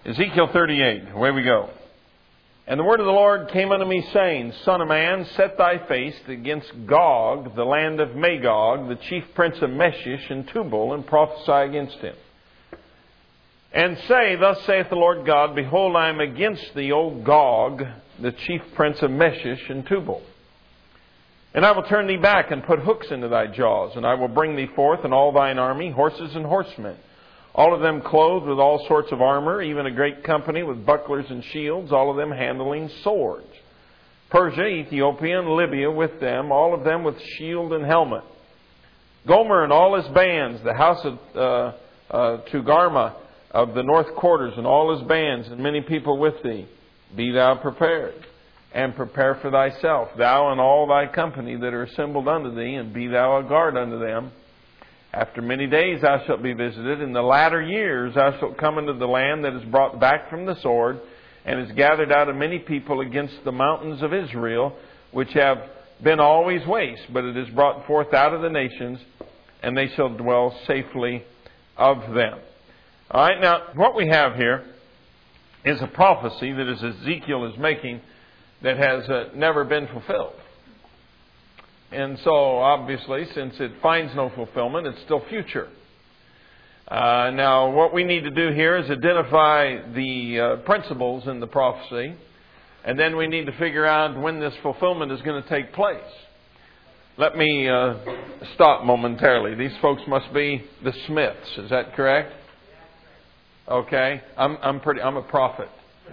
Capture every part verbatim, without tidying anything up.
Ezekiel thirty-eight, away we go. And the word of the Lord came unto me, saying, Son of man, set thy face against Gog, the land of Magog, the chief prince of Meshish and Tubal, and prophesy against him. And say, Thus saith the Lord God, Behold, I am against thee, O Gog, the chief prince of Meshish and Tubal. And I will turn thee back, and put hooks into thy jaws, and I will bring thee forth, and all thine army, horses and horsemen, all of them clothed with all sorts of armor, even a great company with bucklers and shields, all of them handling swords. Persia, Ethiopia, and Libya with them, all of them with shield and helmet. Gomer and all his bands, the house of uh, uh, Togarmah of the north quarters, and all his bands, and many people with thee. Be thou prepared, and prepare for thyself, thou and all thy company that are assembled unto thee, and be thou a guard unto them. After many days thou shalt be visited. In the latter years thou shalt come into the land that is brought back from the sword, and is gathered out of many people against the mountains of Israel, which have been always waste, but it is brought forth out of the nations, and they shall dwell safely of them. All right, now what we have here is a prophecy that is Ezekiel is making that has uh, never been fulfilled. And so, obviously, since it finds no fulfillment, it's still future. Uh, now, what we need to do here is identify the uh, principles in the prophecy, and then we need to figure out when this fulfillment is going to take place. Let me uh, stop momentarily. These folks must be the Smiths. Is that correct? Okay. I'm, I'm pretty. I'm a prophet.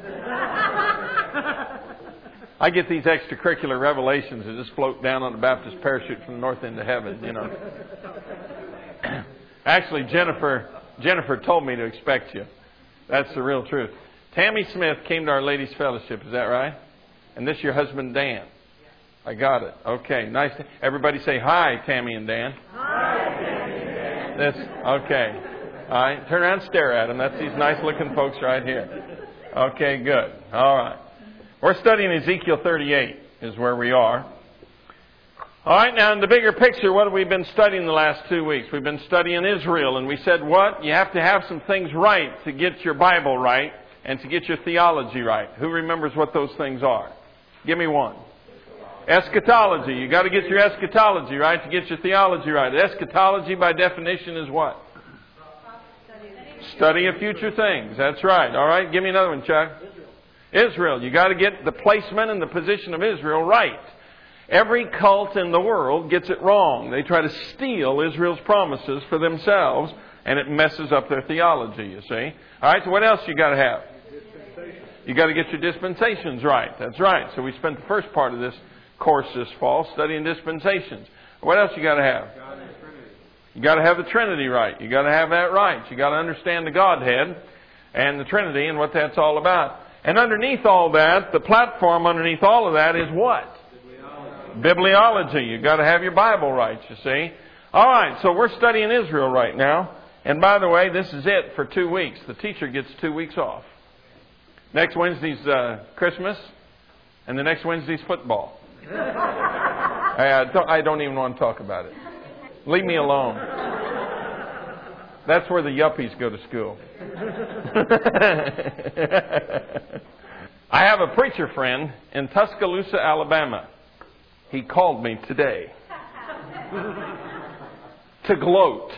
I get these extracurricular revelations that just float down on the Baptist parachute from the north end of heaven, you know. Actually, Jennifer Jennifer told me to expect you. That's the real truth. Tammy Smith came to Our Ladies Fellowship, is that right? And this is your husband, Dan? I got it. Okay, nice. Everybody say hi, Tammy and Dan. Hi, Tammy and Dan. That's, okay. All right, turn around and stare at them. That's these nice-looking folks right here. Okay, good. All right. We're studying Ezekiel thirty-eight is where we are. All right, now in the bigger picture, what have we been studying the last two weeks? We've been studying Israel, and we said what? You have to have some things right to get your Bible right and to get your theology right. Who remembers what those things are? Give me one. Eschatology. You got to get your eschatology right to get your theology right. Eschatology, by definition, is what? Study of future things. That's right. All right, give me another one, Chuck. Israel. You got to get the placement and the position of Israel right. Every cult in the world gets it wrong. They try to steal Israel's promises for themselves, and it messes up their theology, you see. All right, so what else you got to have? You got to get your dispensations right. That's right. So we spent the first part of this course this fall studying dispensations. What else you got to have? You got to have the Trinity right. You got to have that right. You got to understand the Godhead and the Trinity and what that's all about. And underneath all that, the platform underneath all of that is what? Bibliology. Bibliology. You've got to have your Bible right, you see. All right, so we're studying Israel right now. And by the way, this is it for two weeks. The teacher gets two weeks off. Next Wednesday's uh, Christmas, and the next Wednesday's football. I, don't, I don't even want to talk about it. Leave me alone. That's where the yuppies go to school. I have a preacher friend in Tuscaloosa, Alabama. He called me today to gloat.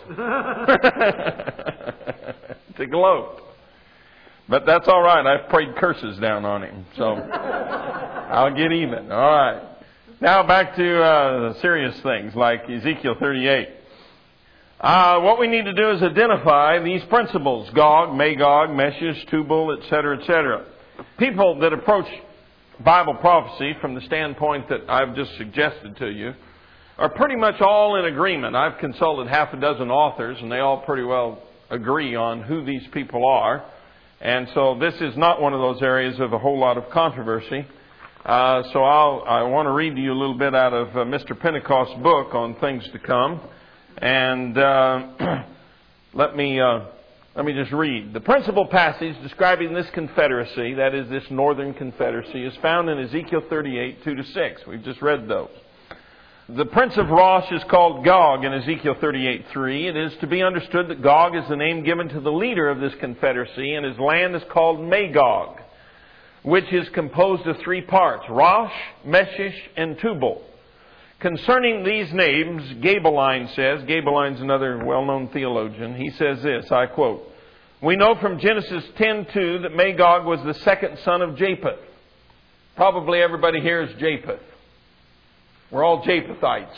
to gloat. But that's all right. I've prayed curses down on him. So I'll get even. All right. Now back to uh, serious things like Ezekiel thirty-eight. Uh, what we need to do is identify these principles. Gog, Magog, Meshish, Tubal, et cetera, et cetera. People that approach Bible prophecy from the standpoint that I've just suggested to you are pretty much all in agreement. I've consulted half a dozen authors, and they all pretty well agree on who these people are. And so this is not one of those areas of a whole lot of controversy. Uh, so I'll, I want to read to you a little bit out of uh, Mister Pentecost's book on things to come. And uh, let me uh, let me just read. The principal passage describing this confederacy, that is this northern confederacy, is found in Ezekiel thirty-eight, two to six. We've just read those. The prince of Rosh is called Gog in Ezekiel thirty-eight three. It is to be understood that Gog is the name given to the leader of this confederacy, and his land is called Magog, which is composed of three parts, Rosh, Meshish, and Tubal. Concerning these names, Gabeline says, Gabeline's another well-known theologian, he says this, I quote, "We know from Genesis ten two that Magog was the second son of Japheth." Probably everybody here is Japheth. We're all Japhethites.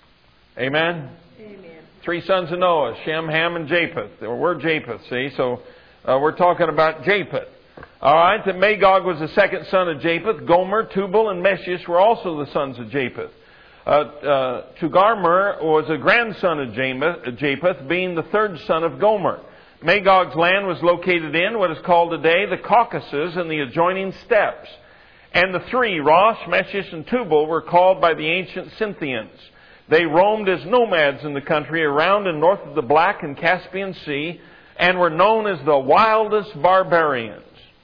Amen? Amen. Three sons of Noah, Shem, Ham, and Japheth. We're Japheth, see? So uh, we're talking about Japheth. All right, that Magog was the second son of Japheth. Gomer, Tubal, and Meshish were also the sons of Japheth. Uh, uh, Togarmah was a grandson of Japheth, being the third son of Gomer. Magog's land was located in what is called today the Caucasus and the adjoining steppes. And the three, Rosh, Meshish, and Tubal, were called by the ancient Scythians. They roamed as nomads in the country around and north of the Black and Caspian Sea and were known as the wildest barbarians.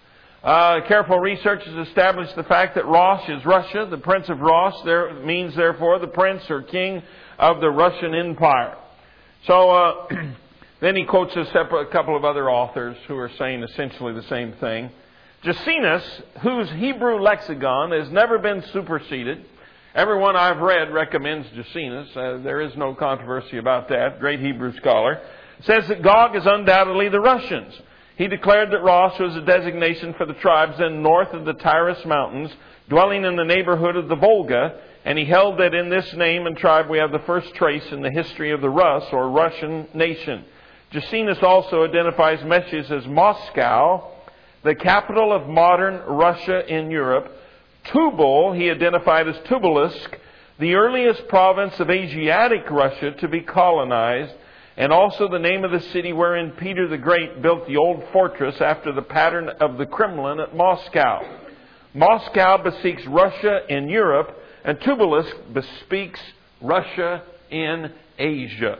Uh, careful research has established the fact that Rosh is Russia. The prince of Rosh there means, therefore, the prince or king of the Russian Empire. So uh, then he quotes a, separate, a couple of other authors who are saying essentially the same thing. Josephus, whose Hebrew lexicon has never been superseded. Everyone I've read recommends Josephus. Uh, there is no controversy about that. Great Hebrew scholar. Says that Gog is undoubtedly the Russians. He declared that Rosh was a designation for the tribes then north of the Taurus Mountains, dwelling in the neighborhood of the Volga, and he held that in this name and tribe we have the first trace in the history of the Rus, or Russian nation. Josephus also identifies Meshish as Moscow, the capital of modern Russia in Europe. Tubal, he identified as Tubalisk, the earliest province of Asiatic Russia to be colonized, and also the name of the city wherein Peter the Great built the old fortress after the pattern of the Kremlin at Moscow. Moscow bespeaks Russia in Europe, and Tubalisk bespeaks Russia in Asia.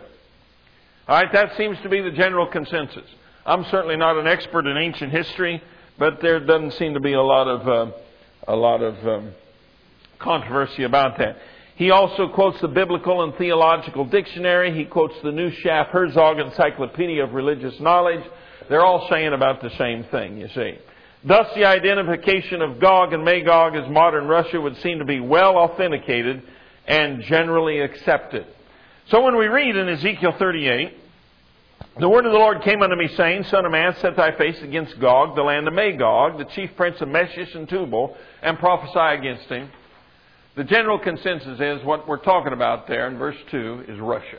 All right, that seems to be the general consensus. I'm certainly not an expert in ancient history, but there doesn't seem to be a lot of uh, a lot of um, controversy about that. He also quotes the Biblical and Theological Dictionary. He quotes the New Schaff-Herzog Encyclopedia of Religious Knowledge. They're all saying about the same thing, you see. Thus, the identification of Gog and Magog as modern Russia would seem to be well authenticated and generally accepted. So when we read in Ezekiel thirty-eight, "The word of the Lord came unto me, saying, Son of man, set thy face against Gog, the land of Magog, the chief prince of Meshish and Tubal, and prophesy against him." The general consensus is what we're talking about there in verse two is Russia.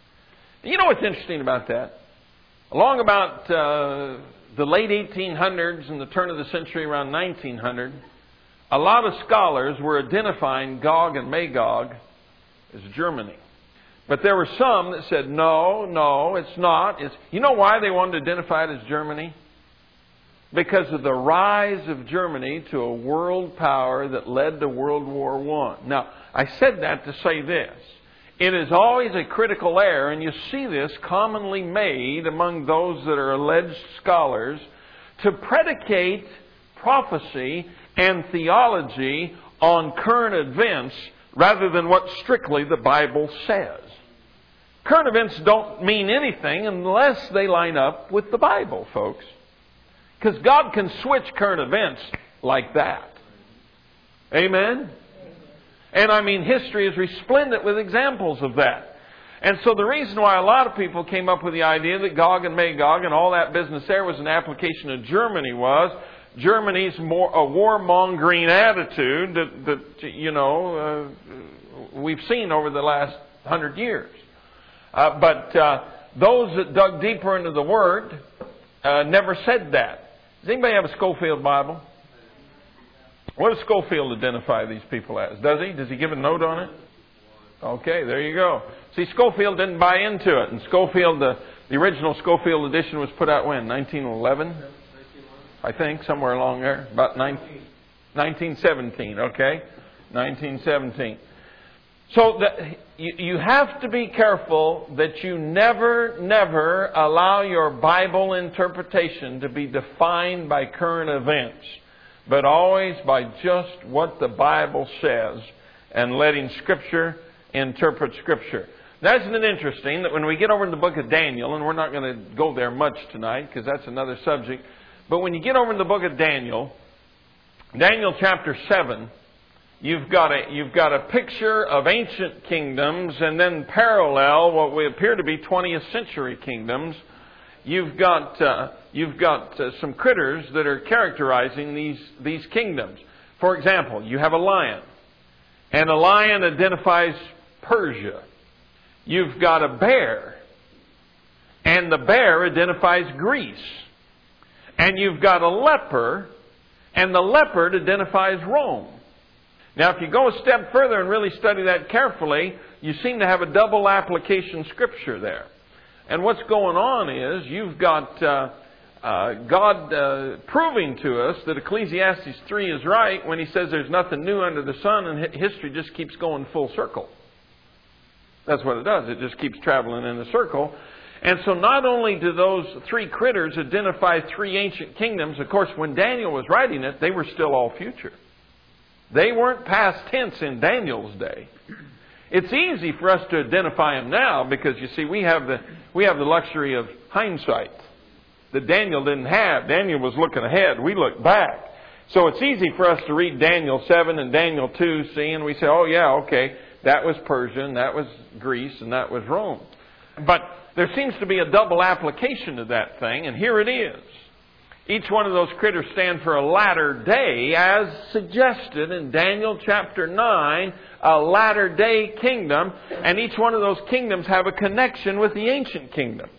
You know what's interesting about that? Along about uh, the late eighteen hundreds and the turn of the century around nineteen hundred, a lot of scholars were identifying Gog and Magog as Germany. But there were some that said, no, no, it's not. It's, you know why they wanted to identify it as Germany? Because of the rise of Germany to a world power that led to World War One. Now, I said that to say this. It is always a critical error, and you see this commonly made among those that are alleged scholars, to predicate prophecy and theology on current events rather than what strictly the Bible says. Current events don't mean anything unless they line up with the Bible, folks. Because God can switch current events like that. Amen? And I mean, history is resplendent with examples of that. And so the reason why a lot of people came up with the idea that Gog and Magog and all that business there was an application of Germany was Germany's more a warmongering attitude that, that you know, uh, we've seen over the last hundred years. Uh, but uh, those that dug deeper into the Word uh, never said that. Does anybody have a Schofield Bible? What does Schofield identify these people as? Does he? Does he give a note on it? Okay, there you go. See, Schofield didn't buy into it. And Schofield, the, the original Schofield edition was put out when? nineteen eleven? I think, somewhere along there. About nineteen seventeen, okay? nineteen seventeen. So the, you, you have to be careful that you never, never allow your Bible interpretation to be defined by current events, but always by just what the Bible says, and letting Scripture interpret Scripture. Now, isn't it interesting that when we get over in the book of Daniel, and we're not going to go there much tonight because that's another subject, but when you get over in the book of Daniel, Daniel chapter seven, you've got a, you've got a picture of ancient kingdoms, and then parallel what we appear to be twentieth century kingdoms. You've got uh, you've got uh, some critters that are characterizing these these kingdoms. For example, you have a lion, and a lion identifies Persia. You've got a bear, and the bear identifies Greece. And you've got a leper, and the leopard identifies Rome. Now, if you go a step further and really study that carefully, you seem to have a double application scripture there. And what's going on is you've got uh, uh, God uh, proving to us that Ecclesiastes three is right when he says there's nothing new under the sun, and history just keeps going full circle. That's what it does. It just keeps traveling in a circle. And so not only do those three critters identify three ancient kingdoms, of course, when Daniel was writing it, they were still all future. They weren't past tense in Daniel's day. It's easy for us to identify them now because, you see, we have the we have the luxury of hindsight that Daniel didn't have. Daniel was looking ahead. We look back. So it's easy for us to read Daniel seven and Daniel two, see, and we say, oh, yeah, okay, that was Persia, and that was Greece, and that was Rome. But there seems to be a double application to that thing, and here it is. Each one of those critters stand for a latter day, as suggested in Daniel chapter nine, a latter day kingdom, and each one of those kingdoms have a connection with the ancient kingdoms.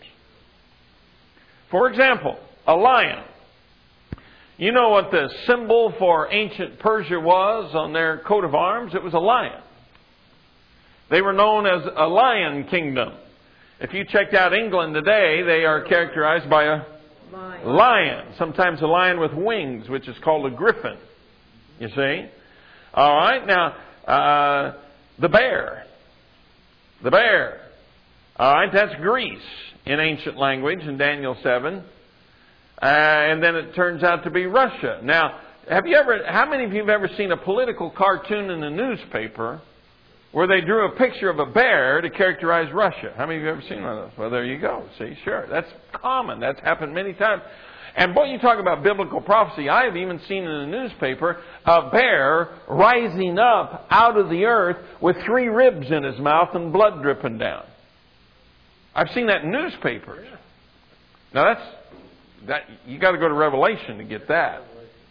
For example, a lion. You know what the symbol for ancient Persia was on their coat of arms? It was a lion. They were known as a lion kingdom. If you checked out England today, they are characterized by a lion. lion. Sometimes a lion with wings, which is called a griffin. You see? All right. Now, uh, the bear. The bear. All right. That's Greece in ancient language in Daniel seven. Uh, and then it turns out to be Russia. Now, have you ever? How many of you have ever seen a political cartoon in a newspaper where they drew a picture of a bear to characterize Russia? How many of you have ever seen one of those? Well, there you go. See, sure. That's common. That's happened many times. And boy, you talk about biblical prophecy. I have even seen in a newspaper a bear rising up out of the earth with three ribs in his mouth and blood dripping down. I've seen that in newspapers. Now that's, that you got to go to Revelation to get that.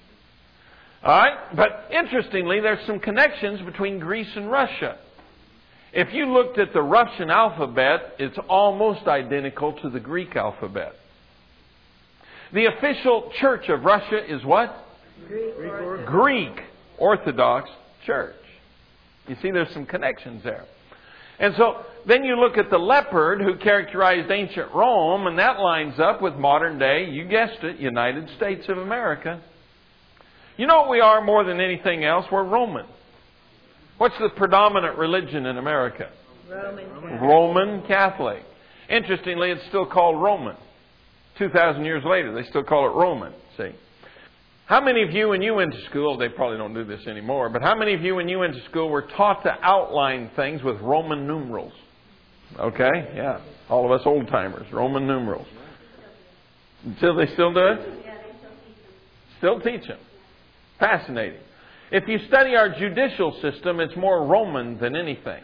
All right? But interestingly, there's some connections between Greece and Russia. If you looked at the Russian alphabet, it's almost identical to the Greek alphabet. The official church of Russia is what? Greek, Orthodox. Greek Orthodox Church. You see, there's some connections there. And so then you look at the leopard who characterized ancient Rome, and that lines up with modern day, you guessed it, United States of America. You know what we are more than anything else? We're Roman. What's the predominant religion in America? Roman Catholic. Roman Catholic. Interestingly, it's still called Roman. two thousand years later, they still call it Roman. See? How many of you, when you went to school, they probably don't do this anymore, but how many of you, when you went to school, were taught to outline things with Roman numerals? Okay? Yeah. All of us old-timers, Roman numerals. Until they still do it? Yeah, they still teach them. Still teach them. Fascinating. If you study our judicial system, it's more Roman than anything.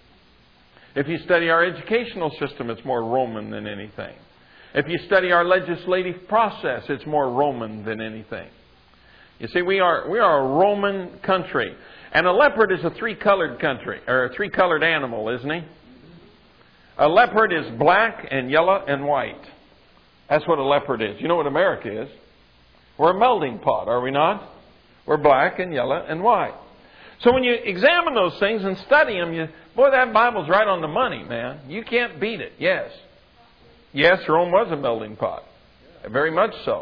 If you study our educational system, it's more Roman than anything. If you study our legislative process, it's more Roman than anything. You see, we are we are a Roman country. And a leopard is a three-colored country, or a three-colored animal, isn't he? A leopard is black and yellow and white. That's what a leopard is. You know what America is? We're a melting pot, are we not? We're black and yellow and white. So when you examine those things and study them, you, boy, that Bible's right on the money, man. You can't beat it. Yes. Yes, Rome was a melting pot. Very much so.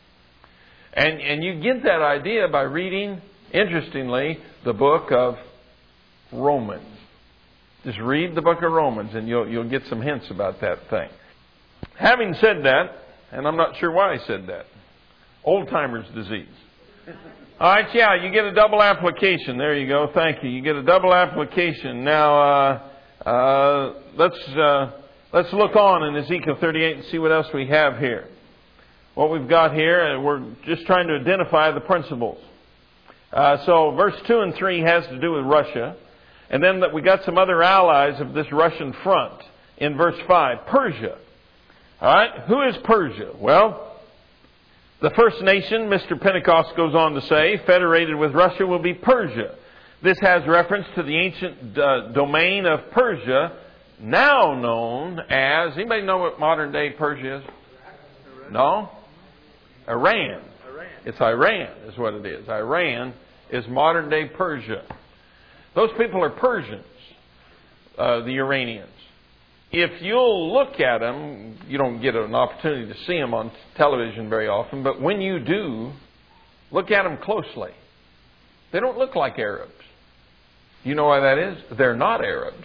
And, and you get that idea by reading, interestingly, the book of Romans. Just read the book of Romans and you'll, you'll get some hints about that thing. Having said that, and I'm not sure why I said that, old-timer's disease. All right, yeah, you get a double application. There you go. Thank you. You get a double application. Now, uh, uh, let's uh, let's look on in Ezekiel thirty-eight and see what else we have here. What we've got here, we're just trying to identify the principles. Uh, so, verse two and three has to do with Russia, and then we got some other allies of this Russian front in verse five. Persia. All right, who is Persia? Well, the first nation, Mister Pentecost goes on to say, federated with Russia will be Persia. This has reference to the ancient uh, domain of Persia, now known as, anybody know what modern day Persia is? No? Iran. It's Iran is what it is. Iran is modern day Persia. Those people are Persians, uh, the Iranians. If you'll look at them, you don't get an opportunity to see them on television very often, but when you do, look at them closely. They don't look like Arabs. You know why that is? They're not Arabs.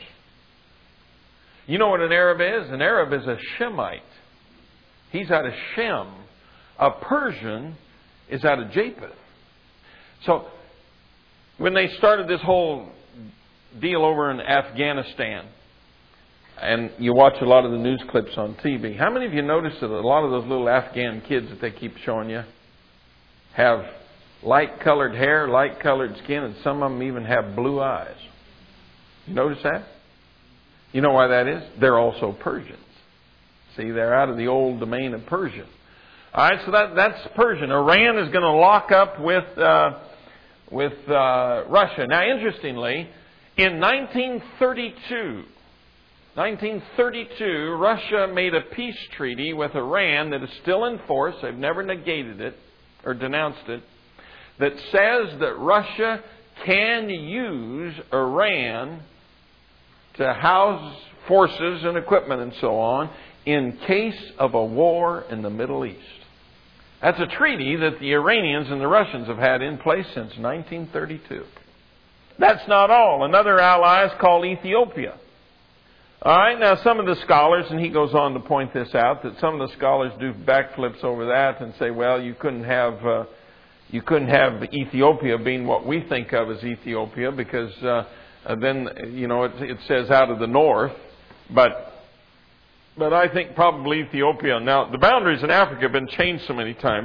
You know what an Arab is? An Arab is a Shemite. He's out of Shem. A Persian is out of Japheth. So, when they started this whole deal over in Afghanistan, and you watch a lot of the news clips on T V. How many of you noticed that a lot of those little Afghan kids that they keep showing you have light-colored hair, light-colored skin, and some of them even have blue eyes? You notice that? You know why that is? They're also Persians. See, they're out of the old domain of Persia. All right, so that, that's Persian. Iran is going to lock up with uh, with uh, Russia. Now, interestingly, in nineteen thirty-two... nineteen thirty-two, Russia made a peace treaty with Iran that is still in force. They've never negated it or denounced it. That says that Russia can use Iran to house forces and equipment and so on in case of a war in the Middle East. That's a treaty that the Iranians and the Russians have had in place since nineteen thirty-two. That's not all. Another ally is called Ethiopia. All right, now some of the scholars, and he goes on to point this out, that some of the scholars do backflips over that and say, well, you couldn't have uh, you couldn't have Ethiopia being what we think of as Ethiopia, because uh, then you know it, it says out of the north, but but I think probably Ethiopia. Now the boundaries in Africa have been changed so many times.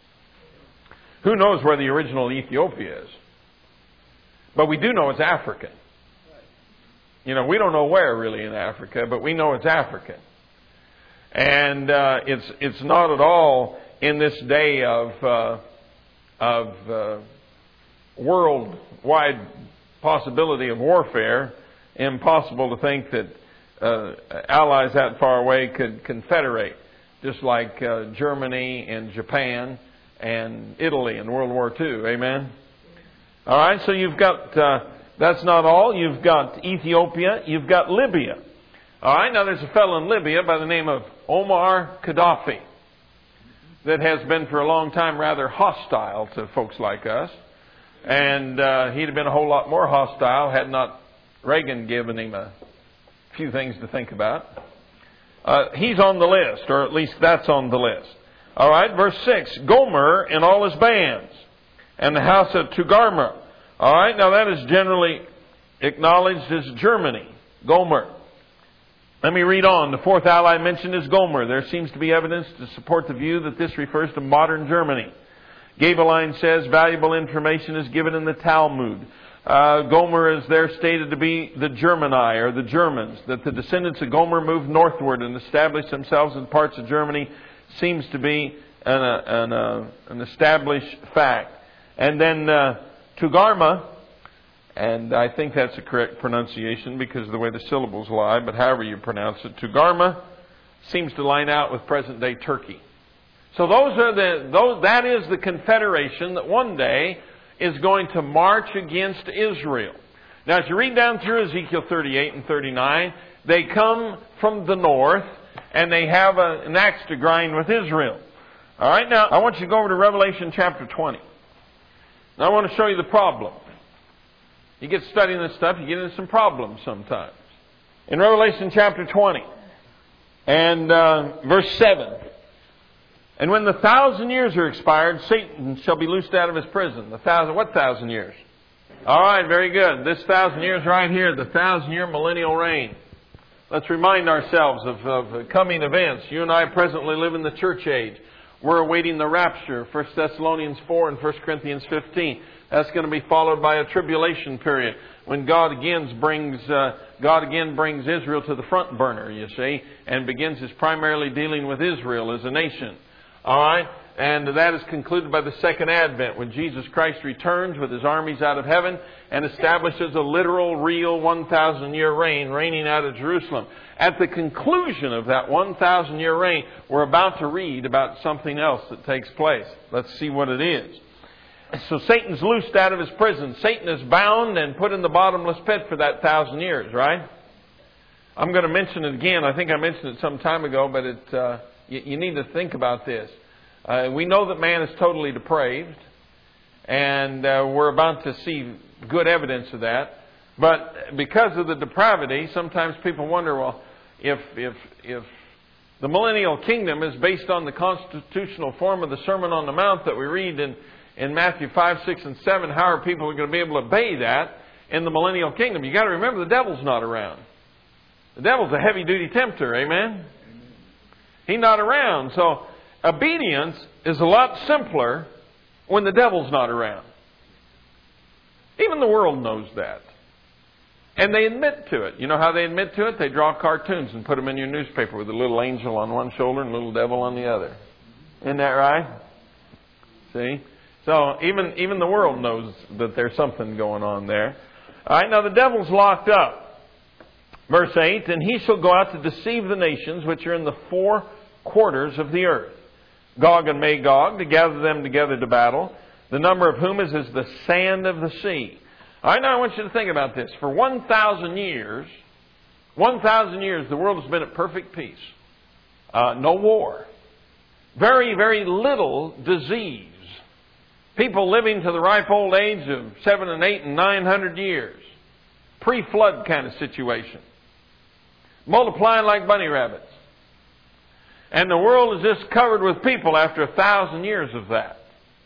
Who knows where the original Ethiopia is? But we do know it's African. You know, we don't know where really in Africa, but we know it's African. And uh, it's it's not at all in this day of uh, of uh, worldwide possibility of warfare impossible to think that uh, allies that far away could confederate, just like uh, Germany and Japan and Italy in World War Two. Amen? All right, so you've got... Uh, That's not all. You've got Ethiopia. You've got Libya. All right. Now, there's a fellow in Libya by the name of Omar Gaddafi that has been for a long time rather hostile to folks like us. And uh, he'd have been a whole lot more hostile had not Reagan given him a few things to think about. Uh, he's on the list, or at least that's on the list. All right. Verse six. Gomer and all his bands, and the house of Togarmah. All right, now that is generally acknowledged as Germany, Gomer. Let me read on. The fourth ally mentioned is Gomer. There seems to be evidence to support the view that this refers to modern Germany. Gabeline says valuable information is given in the Talmud. Uh, Gomer is there stated to be the Germani, or the Germans, that the descendants of Gomer moved northward and established themselves in parts of Germany seems to be an, uh, an, uh, an established fact. And then... Uh, Togarmah, and I think that's a correct pronunciation because of the way the syllables lie, but however you pronounce it, Togarmah seems to line out with present-day Turkey. So those are the those that is the confederation that one day is going to march against Israel. Now, as you read down through Ezekiel thirty-eight and thirty-nine, they come from the north and they have a, an axe to grind with Israel. All right, now I want you to go over to Revelation chapter twenty. Now I want to show you the problem. You get studying this stuff, you get into some problems sometimes. In Revelation chapter twenty and uh, verse seven, And when the thousand years are expired, Satan shall be loosed out of his prison. The thousand, what thousand years? All right, very good. This thousand years right here, the thousand year millennial reign. Let's remind ourselves of, of coming events. You and I presently live in the church age. We're awaiting the rapture, First Thessalonians four and First Corinthians fifteen. That's going to be followed by a tribulation period when God again brings uh, God again brings Israel to the front burner, you see, and begins his primarily dealing with Israel as a nation. All right? And that is concluded by the second advent when Jesus Christ returns with his armies out of heaven and establishes a literal, real one thousand year reign, reigning out of Jerusalem. At the conclusion of that one thousand year reign, we're about to read about something else that takes place. Let's see what it is. So Satan's loosed out of his prison. Satan is bound and put in the bottomless pit for that thousand years, right? I'm going to mention it again. I think I mentioned it some time ago, but it, uh, you, you need to think about this. Uh, we know that man is totally depraved, and uh, we're about to see good evidence of that. But because of the depravity, sometimes people wonder, well, if if if the millennial kingdom is based on the constitutional form of the Sermon on the Mount that we read in, in Matthew five, six, and seven, how are people going to be able to obey that in the millennial kingdom? You've got to remember the devil's not around. The devil's a heavy-duty tempter, amen? He's not around, so obedience is a lot simpler when the devil's not around. Even the world knows that. And they admit to it. You know how they admit to it? They draw cartoons and put them in your newspaper with a little angel on one shoulder and a little devil on the other. Isn't that right? See? So even, even the world knows that there's something going on there. All right, now the devil's locked up. Verse eight, and he shall go out to deceive the nations which are in the four quarters of the earth, Gog and Magog, to gather them together to battle, the number of whom is as the sand of the sea. All right, now I want you to think about this. For one thousand years, one thousand years, the world has been at perfect peace. Uh, no war. Very, very little disease. People living to the ripe old age of seven and eight and nine hundred years. Pre-flood kind of situation. Multiplying like bunny rabbits. And the world is just covered with people after a thousand years of that.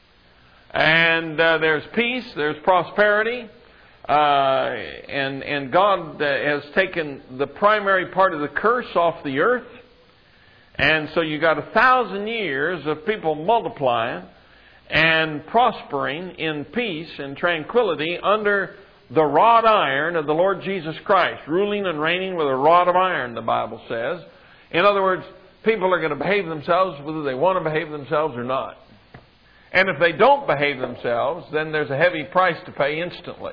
And uh, there's peace, there's prosperity, uh, and, and God uh, has taken the primary part of the curse off the earth. And so you got a thousand years of people multiplying and prospering in peace and tranquility under the wrought iron of the Lord Jesus Christ, ruling and reigning with a rod of iron, the Bible says. In other words, people are going to behave themselves whether they want to behave themselves or not. And if they don't behave themselves, then there's a heavy price to pay instantly.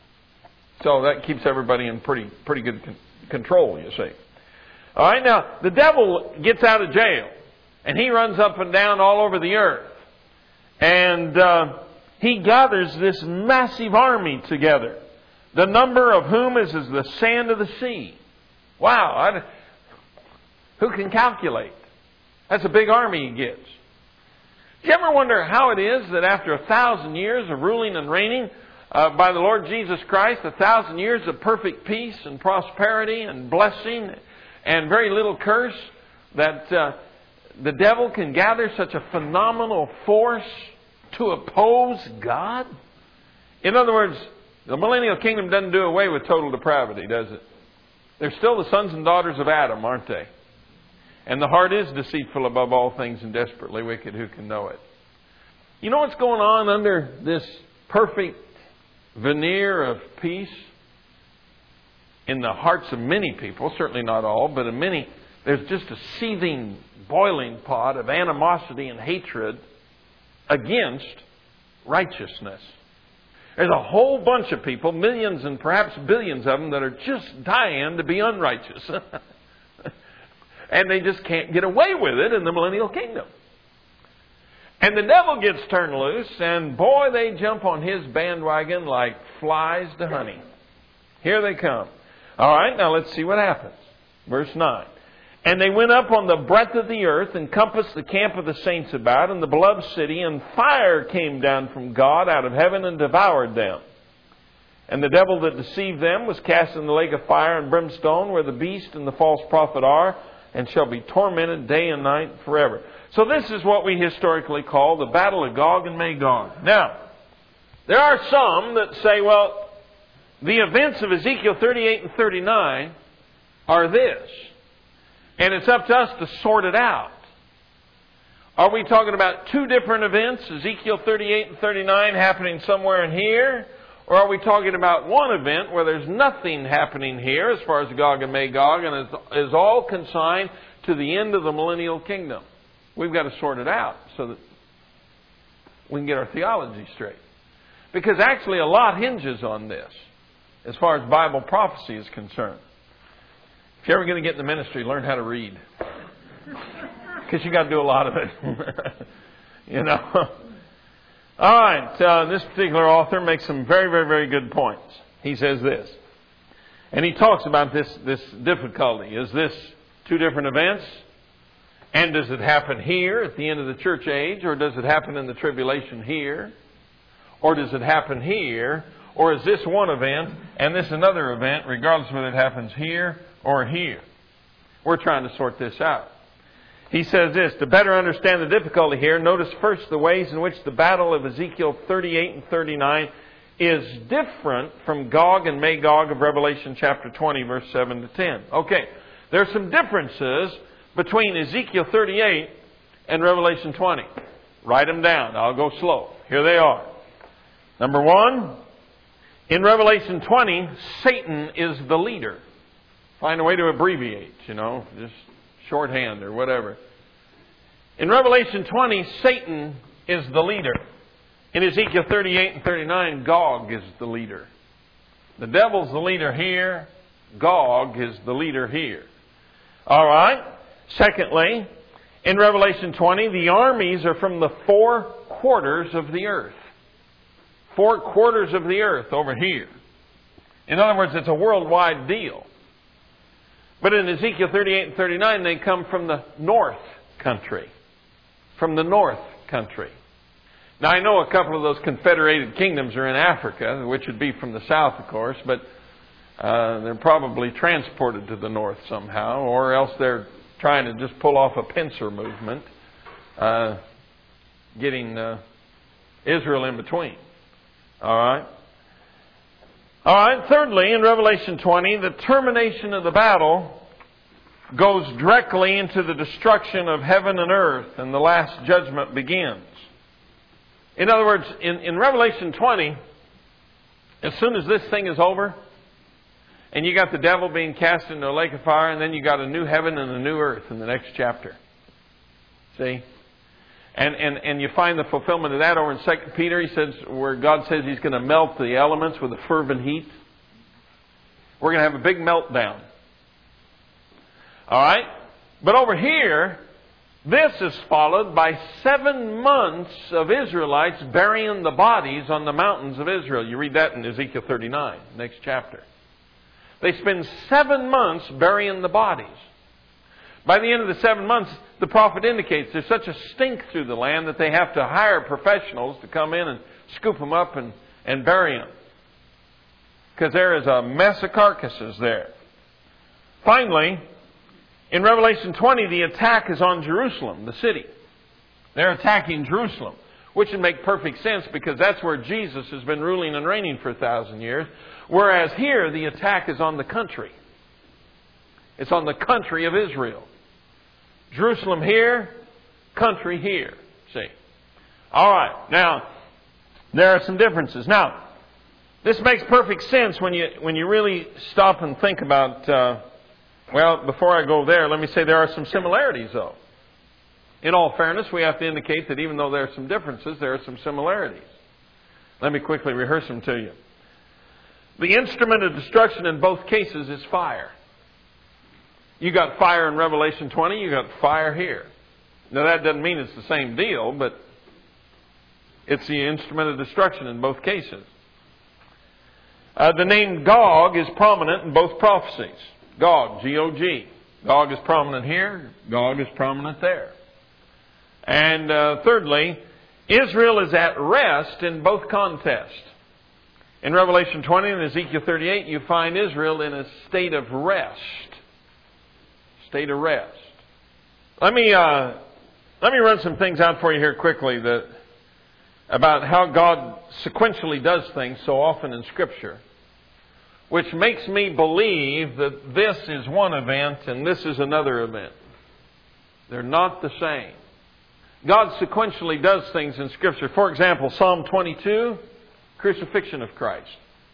So that keeps everybody in pretty pretty good con- control, you see. All right, now, the devil gets out of jail, and he runs up and down all over the earth. And uh, he gathers this massive army together, the number of whom is as the sand of the sea. Wow, I, who can calculate? That's a big army he gets. Do you ever wonder how it is that after a thousand years of ruling and reigning uh, by the Lord Jesus Christ, a thousand years of perfect peace and prosperity and blessing and very little curse, that uh, the devil can gather such a phenomenal force to oppose God? In other words, the millennial kingdom doesn't do away with total depravity, does it? They're still the sons and daughters of Adam, aren't they? And the heart is deceitful above all things and desperately wicked. Who can know it? You know what's going on under this perfect veneer of peace? In the hearts of many people, certainly not all, but in many, there's just a seething, boiling pot of animosity and hatred against righteousness. There's a whole bunch of people, millions and perhaps billions of them, that are just dying to be unrighteous. And they just can't get away with it in the millennial kingdom. And the devil gets turned loose, and boy, they jump on his bandwagon like flies to honey. Here they come. All right, now let's see what happens. Verse nine. And they went up on the breadth of the earth, and compassed the camp of the saints about, and the beloved city, and fire came down from God out of heaven and devoured them. And the devil that deceived them was cast in the lake of fire and brimstone, where the beast and the false prophet are, and shall be tormented day and night forever. So this is what we historically call the Battle of Gog and Magog. Now, there are some that say, well, the events of Ezekiel thirty-eight and thirty-nine are this. And it's up to us to sort it out. Are we talking about two different events, Ezekiel thirty-eight and thirty-nine happening somewhere in here? Or are we talking about one event where there's nothing happening here as far as Gog and Magog and is, is all consigned to the end of the millennial kingdom? We've got to sort it out so that we can get our theology straight. Because actually a lot hinges on this as far as Bible prophecy is concerned. If you're ever going to get in the ministry, learn how to read. Because you got to do a lot of it. You know. All right. Uh, this particular author makes some very, very, very good points. He says this. And he talks about this, this difficulty. Is this two different events? And does it happen here at the end of the church age? Or does it happen in the tribulation here? Or does it happen here? Or is this one event and this another event, regardless of whether it happens here or here? We're trying to sort this out. He says this, to better understand the difficulty here, notice first the ways in which the battle of Ezekiel thirty-eight and thirty-nine is different from Gog and Magog of Revelation chapter twenty, verse seven to ten. Okay, there are some differences between Ezekiel thirty-eight and Revelation twenty. Write them down. I'll go slow. Here they are. Number one, in Revelation twenty, Satan is the leader. Find a way to abbreviate, you know, just shorthand or whatever. In Revelation twenty, Satan is the leader. In Ezekiel thirty-eight and thirty-nine, Gog is the leader. The devil's the leader here. Gog is the leader here. All right. Secondly, in Revelation twenty, the armies are from the four quarters of the earth. Four quarters of the earth over here. In other words, it's a worldwide deal. But in Ezekiel thirty-eight and thirty-nine, they come from the north country. From the north country. Now, I know a couple of those confederated kingdoms are in Africa, which would be from the south, of course, but uh, they're probably transported to the north somehow, or else they're trying to just pull off a pincer movement, uh, getting uh, Israel in between. All right. All right. Thirdly, in Revelation twenty, the termination of the battle goes directly into the destruction of heaven and earth, and the last judgment begins. In other words, in, in Revelation twenty, as soon as this thing is over, and you got the devil being cast into a lake of fire, and then you got a new heaven and a new earth in the next chapter. See? And, and, and you find the fulfillment of that over in Second Peter. He says, where God says He's going to melt the elements with a fervent heat. We're going to have a big meltdown. All right? But over here, this is followed by seven months of Israelites burying the bodies on the mountains of Israel. You read that in Ezekiel thirty-nine, next chapter. They spend seven months burying the bodies. By the end of the seven months, the prophet indicates there's such a stink through the land that they have to hire professionals to come in and scoop them up and, and bury them. Because there is a mess of carcasses there. Finally, in Revelation twenty, the attack is on Jerusalem, the city. They're attacking Jerusalem, which would make perfect sense because that's where Jesus has been ruling and reigning for a thousand years. Whereas here, the attack is on the country. It's on the country of Israel. Jerusalem here, country here. See? All right. Now, there are some differences. Now, this makes perfect sense when you when you really stop and think about... Uh, well, before I go there, let me say there are some similarities, though. In all fairness, we have to indicate that even though there are some differences, there are some similarities. Let me quickly rehearse them to you. The instrument of destruction in both cases is fire. You got fire in Revelation twenty, you got fire here. Now that doesn't mean it's the same deal, but it's the instrument of destruction in both cases. Uh, the name Gog is prominent in both prophecies. Gog, G O G. Gog is prominent here, Gog is prominent there. And uh, thirdly, Israel is at rest in both contests. In Revelation twenty and Ezekiel thirty-eight, you find Israel in a state of rest. State of rest. Let me uh, Let me run some things out for you here quickly that about how God sequentially does things so often in Scripture, which makes me believe that this is one event and this is another event. They're not the same. God sequentially does things in Scripture. For example, Psalm twenty-two, crucifixion of Christ.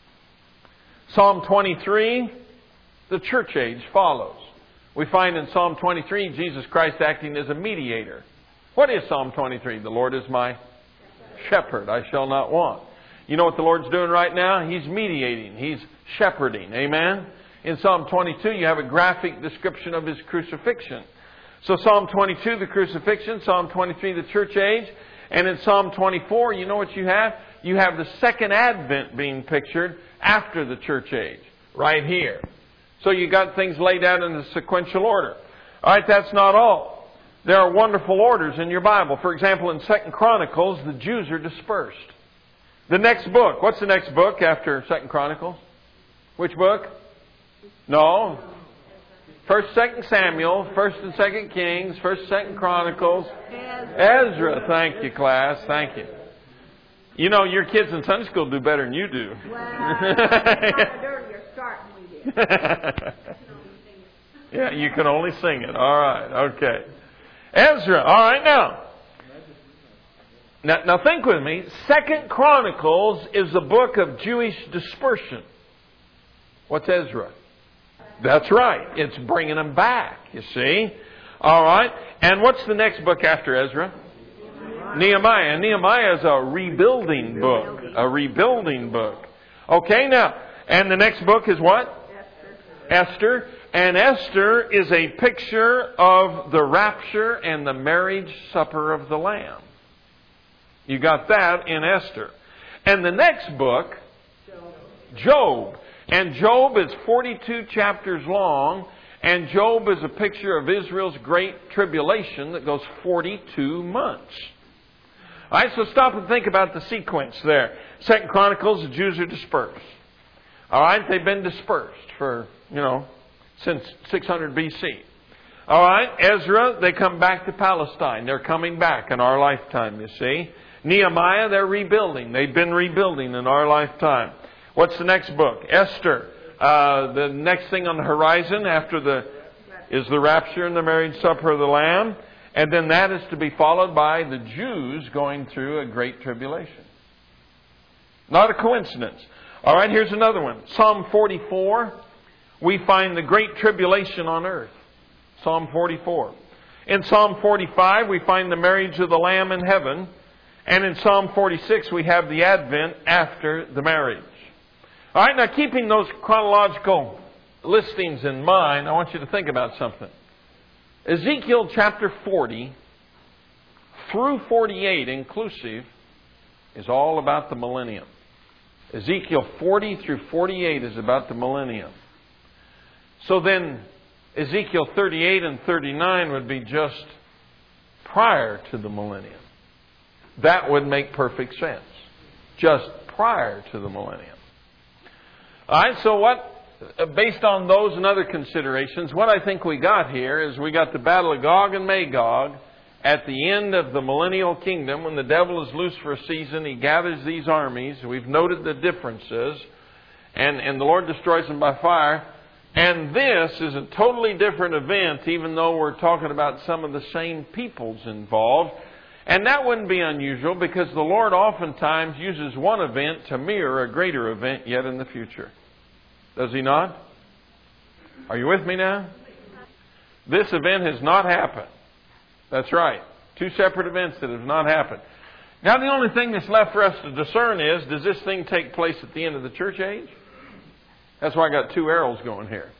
Psalm twenty-three, the church age follows. We find in Psalm twenty-three, Jesus Christ acting as a mediator. What is Psalm twenty-three? The Lord is my shepherd, I shall not want. You know what the Lord's doing right now? He's mediating. He's shepherding. Amen? In Psalm twenty-two, you have a graphic description of His crucifixion. So Psalm twenty-two, the crucifixion. Psalm twenty-three, the church age. And in Psalm twenty-four, you know what you have? You have the second advent being pictured after the church age. Right here. So you got things laid out in a sequential order. All right, that's not all. There are wonderful orders in your Bible. For example, in Second Chronicles, the Jews are dispersed. The next book. What's the next book after Second Chronicles? Which book? No. First, Second Samuel, First and Second Kings, First, Second Chronicles. Ezra. Thank you, class. Thank you. You know, your kids in Sunday school do better than you do. Well, it's earlier start than we did. Yeah, you can only sing it. All right. Okay. Ezra. All right, now. Now, now think with me. Second Chronicles is the book of Jewish dispersion. What's Ezra? That's right. It's bringing them back, you see. All right. And what's the next book after Ezra? Nehemiah. Nehemiah is a rebuilding book. A rebuilding book. Okay, now. And the next book is what? Esther. Esther. And Esther is a picture of the rapture and the marriage supper of the Lamb. You got that in Esther. And the next book, Job. And Job is forty-two chapters long. And Job is a picture of Israel's great tribulation that goes forty-two months. All right, so stop and think about the sequence there. Second Chronicles, the Jews are dispersed. All right, they've been dispersed for, you know, since six hundred B C. All right, Ezra, they come back to Palestine. They're coming back in our lifetime, you see. Nehemiah, they're rebuilding. They've been rebuilding in our lifetime. What's the next book? Esther. Uh, the next thing on the horizon after the is the rapture and the marriage supper of the Lamb. And then that is to be followed by the Jews going through a great tribulation. Not a coincidence. All right, here's another one. Psalm forty-four. We find the great tribulation on earth. Psalm forty-four. In Psalm forty-five, we find the marriage of the Lamb in heaven. And in Psalm forty-six, we have the advent after the marriage. All right, now keeping those chronological listings in mind, I want you to think about something. Ezekiel chapter forty through forty-eight inclusive is all about the millennium. Ezekiel forty through forty-eight is about the millennium. So then Ezekiel thirty-eight and thirty-nine would be just prior to the millennium. That would make perfect sense. Just prior to the millennium. All right, so what, based on those and other considerations, what I think we got here is we got the battle of Gog and Magog at the end of the millennial kingdom. When the devil is loose for a season, he gathers these armies. We've noted the differences. And, and the Lord destroys them by fire. And this is a totally different event, even though we're talking about some of the same peoples involved. And that wouldn't be unusual because the Lord oftentimes uses one event to mirror a greater event yet in the future. Does He not? Are you with me now? This event has not happened. That's right. Two separate events that have not happened. Now the only thing that's left for us to discern is, does this thing take place at the end of the church age? That's why I got two arrows going here.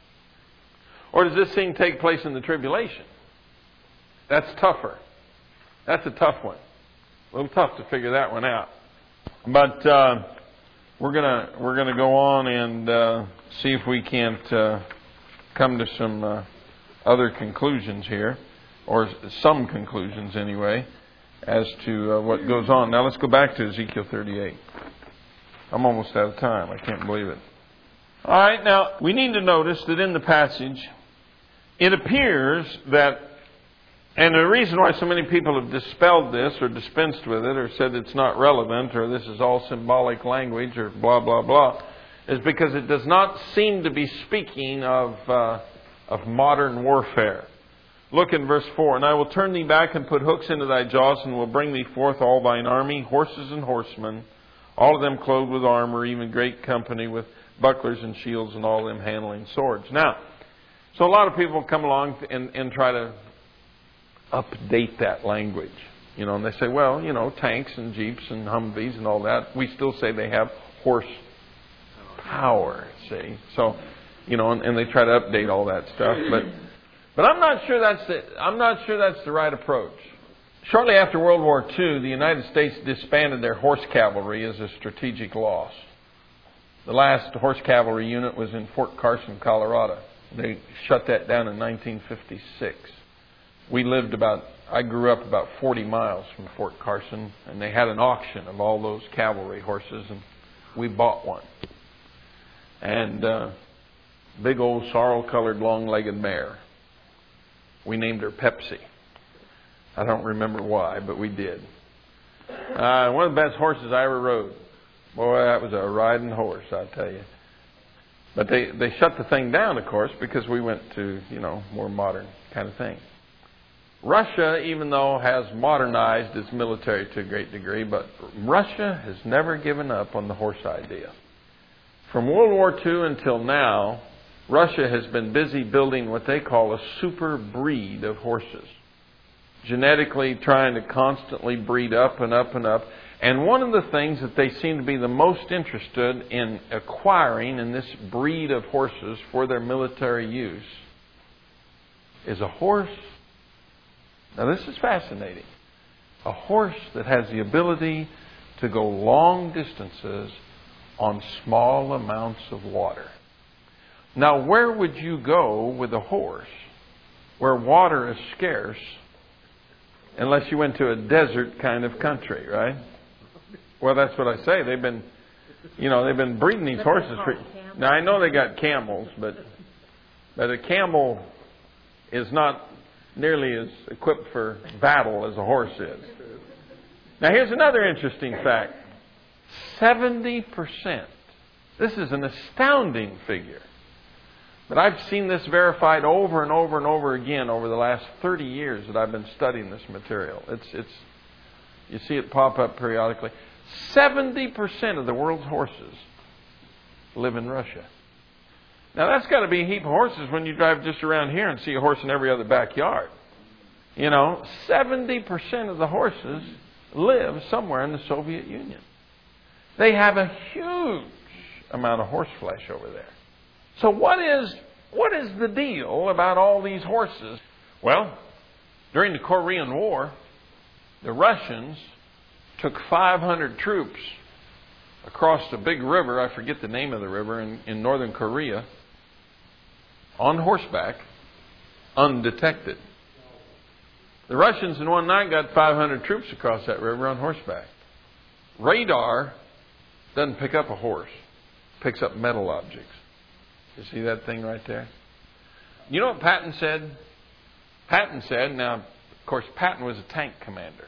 Or does this thing take place in the tribulation? That's tougher. That's a tough one. A little tough to figure that one out. But uh, we're gonna we're gonna go on and uh, see if we can't uh, come to some uh, other conclusions here, or some conclusions anyway, as to uh, what goes on. Now let's go back to Ezekiel thirty-eight. I'm almost out of time. I can't believe it. All right, now we need to notice that in the passage, it appears that And the reason why so many people have dispelled this or dispensed with it or said it's not relevant or this is all symbolic language or blah, blah, blah, is because it does not seem to be speaking of, uh, of modern warfare. Look in verse four. And I will turn thee back and put hooks into thy jaws and will bring thee forth all thine army, horses and horsemen, all of them clothed with armor, even great company with bucklers and shields and all of them handling swords. Now, so a lot of people come along and, and try to update that language. You know, and they say, well, you know, tanks and Jeeps and Humvees and all that, we still say they have horse power, see. So, you know, and, and they try to update all that stuff. But but I'm not sure that's the I'm not sure that's the right approach. Shortly after World War Two, the United States disbanded their horse cavalry as a strategic loss. The last horse cavalry unit was in Fort Carson, Colorado. They shut that down in nineteen fifty-six. We lived about, I grew up about forty miles from Fort Carson, and they had an auction of all those cavalry horses, and we bought one. And uh, big old sorrel-colored, long-legged mare. We named her Pepsi. I don't remember why, but we did. Uh, one of the best horses I ever rode. Boy, that was a riding horse, I tell you. But they, they shut the thing down, of course, because we went to, you know, more modern kind of thing. Russia, even though has modernized its military to a great degree, but Russia has never given up on the horse idea. From World War Two until now, Russia has been busy building what they call a super breed of horses. Genetically trying to constantly breed up and up and up. And one of the things that they seem to be the most interested in acquiring in this breed of horses for their military use is a horse. Now this is fascinating. A horse that has the ability to go long distances on small amounts of water. Now where would you go with a horse where water is scarce unless you went to a desert kind of country, right? Well, that's what I say. They've been, you know, they've been breeding these horses. For, now I know they got camels, but but a camel is not nearly as equipped for battle as a horse is. Now here's another interesting fact. seventy percent. This is an astounding figure. But I've seen this verified over and over and over again over the last thirty years that I've been studying this material. It's it's you see it pop up periodically. seventy percent of the world's horses live in Russia. Now that's got to be a heap of horses when you drive just around here and see a horse in every other backyard. You know, seventy percent of the horses live somewhere in the Soviet Union. They have a huge amount of horse flesh over there. So what is what is the deal about all these horses? Well, during the Korean War, the Russians took five hundred troops across the big river, I forget the name of the river, in, in northern Korea, on horseback, undetected. The Russians in one night got five hundred troops across that river on horseback. Radar doesn't pick up a horse, picks up metal objects. You see that thing right there? You know what Patton said? Patton said, now, of course, Patton was a tank commander.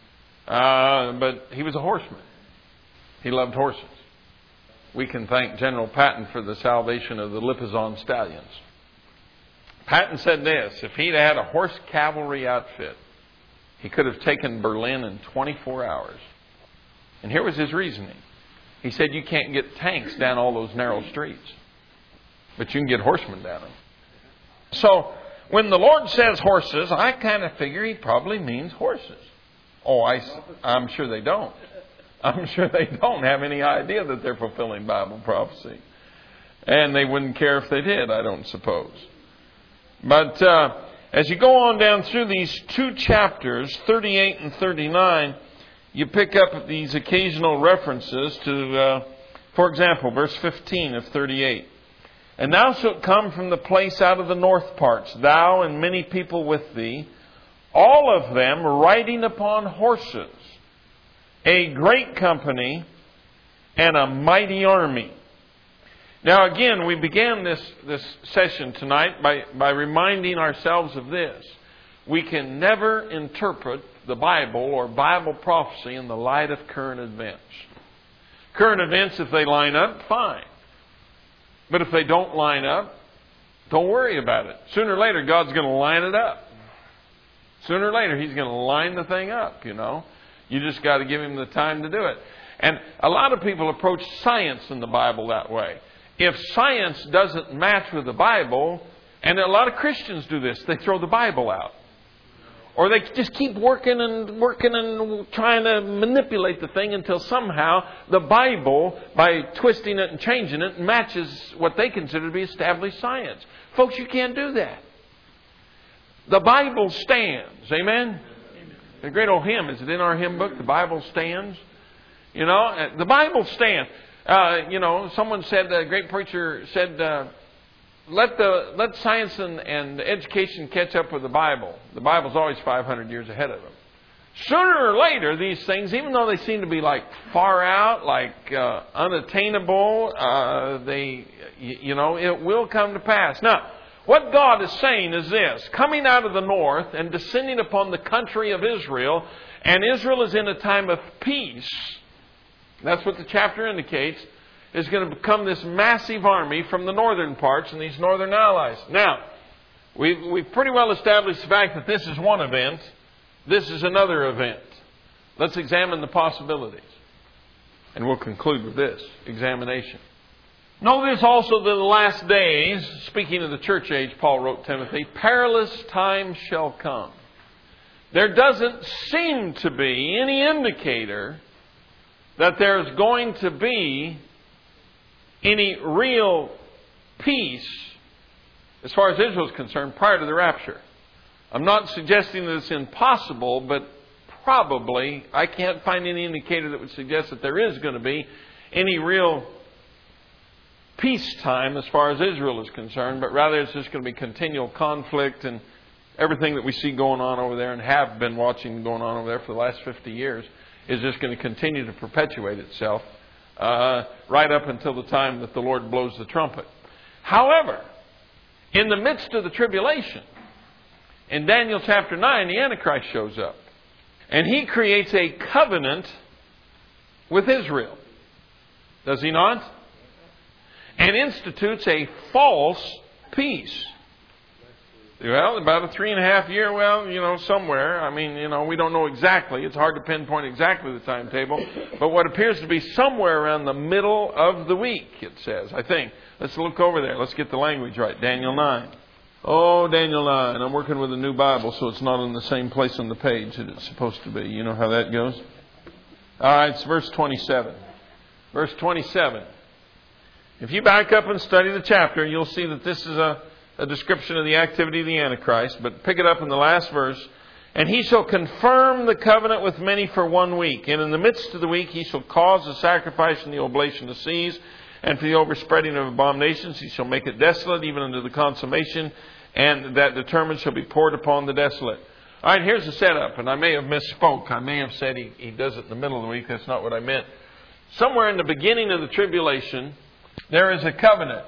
Uh, but he was a horseman. He loved horses. We can thank General Patton for the salvation of the Lipizzan stallions. Patton said this, if he'd had a horse cavalry outfit, he could have taken Berlin in twenty-four hours. And here was his reasoning. He said, you can't get tanks down all those narrow streets, but you can get horsemen down them. So, when the Lord says horses, I kind of figure He probably means horses. Oh, I, I'm sure they don't. I'm sure they don't have any idea that they're fulfilling Bible prophecy. And they wouldn't care if they did, I don't suppose. But uh, as you go on down through these two chapters, thirty-eight and thirty-nine, you pick up these occasional references to, uh, for example, verse fifteen of thirty-eight. And thou shalt come from the place out of the north parts, thou and many people with thee, all of them riding upon horses, a great company and a mighty army. Now again, we began this, this session tonight by, by reminding ourselves of this. we can never interpret the Bible or Bible prophecy in the light of current events. Current events, if they line up, fine. But if they don't line up, don't worry about it. Sooner or later, God's going to line it up. Sooner or later, He's going to line the thing up, you know. You just got to give Him the time to do it. And a lot of people approach science in the Bible that way. If science doesn't match with the Bible, and a lot of Christians do this, they throw the Bible out. Or they just keep working and working and trying to manipulate the thing until somehow the Bible, by twisting it and changing it, matches what they consider to be established science. Folks, you can't do that. The Bible stands. Amen? The great old hymn, is it in our hymn book? The Bible stands. You know, the Bible stands. Uh, you know, someone said, a great preacher said, uh, Let the let science and, and education catch up with the Bible. The Bible's always five hundred years ahead of them. Sooner or later, these things, even though they seem to be like far out, like uh, unattainable, uh, they, you know, it will come to pass. Now, what God is saying is this: coming out of the north and descending upon the country of Israel, and Israel is in a time of peace. That's what the chapter indicates. Is going to become this massive army from the northern parts and these northern allies. Now, we've, we've pretty well established the fact that this is one event. This is another event. Let's examine the possibilities. And we'll conclude with this examination. Know this also, that in the last days, speaking of the church age, Paul wrote Timothy, perilous times shall come. There doesn't seem to be any indicator that there's going to be any real peace as far as Israel is concerned prior to the rapture. I'm not suggesting that it's impossible, but probably I can't find any indicator that would suggest that there is going to be any real peacetime as far as Israel is concerned, but rather it's just going to be continual conflict, and everything that we see going on over there and have been watching going on over there for the last fifty years is just going to continue to perpetuate itself. Uh, right up until the time that the Lord blows the trumpet. However, in the midst of the tribulation, in Daniel chapter nine, the Antichrist shows up. And he creates a covenant with Israel. Does he not? And institutes a false peace. Well, about a three and a half year, well, you know, somewhere. I mean, you know, we don't know exactly. It's hard to pinpoint exactly the timetable. But what appears to be somewhere around the middle of the week, it says, I think. Let's look over there. Let's get the language right. Daniel nine. Oh, Daniel nine. I'm working with a new Bible, so it's not in the same place on the page that it's supposed to be. You know how that goes? All right, it's verse twenty-seven. Verse twenty-seven. If you back up and study the chapter, you'll see that this is a a description of the activity of the Antichrist, but pick it up in the last verse. And he shall confirm the covenant with many for one week. And in the midst of the week he shall cause the sacrifice and the oblation to cease. And for the overspreading of abominations he shall make it desolate, even unto the consummation. And that determined shall be poured upon the desolate. All right, here's the setup. And I may have misspoke. I may have said he, he does it in the middle of the week. That's not what I meant. Somewhere in the beginning of the tribulation, there is a covenant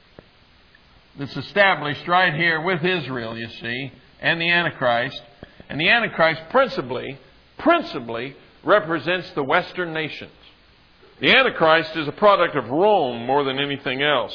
that's established right here with Israel, you see, and the Antichrist. And the Antichrist principally, principally represents the Western nations. The Antichrist is a product of Rome more than anything else.